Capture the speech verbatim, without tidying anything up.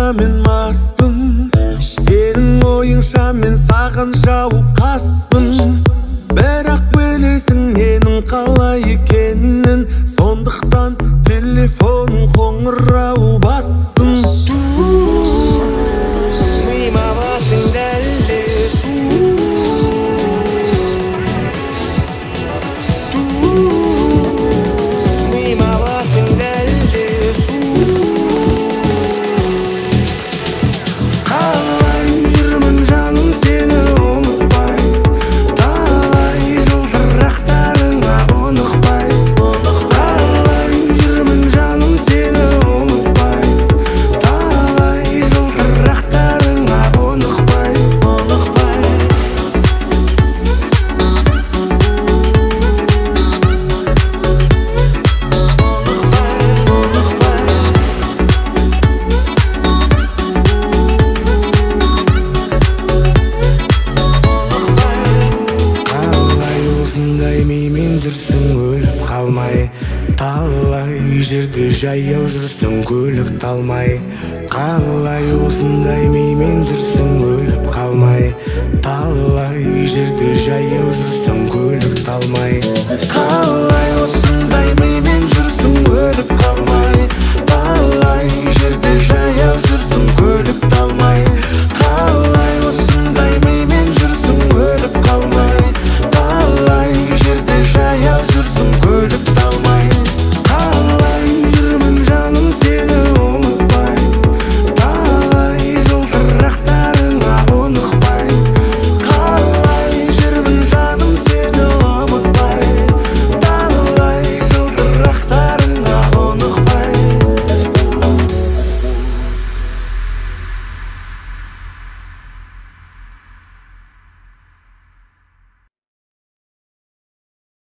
мен маспын, сенің ойыңша мен саған жауқаспын. Бірақ білесің ненің қалай екенін, сондықтан телефон қоңырау бассын. Миыма басың дәліз, миыма басың дәліз. Қалай жүрмін жаным сені ұмытпай, талай жылтырақтарыңа ұнықпай. Қалай жүрмін жаным сені ұмытпай, талай жылтырақтарыңа ұнықпай. Қалай осындай меймен жүрсің өліп қалмай, талай жерде жаяу жүрсің көлік талмай. Қалай осындай меймен жүрсің өліп қалмай, талай жерде жаяу жүрсің көлік талмай. Қалай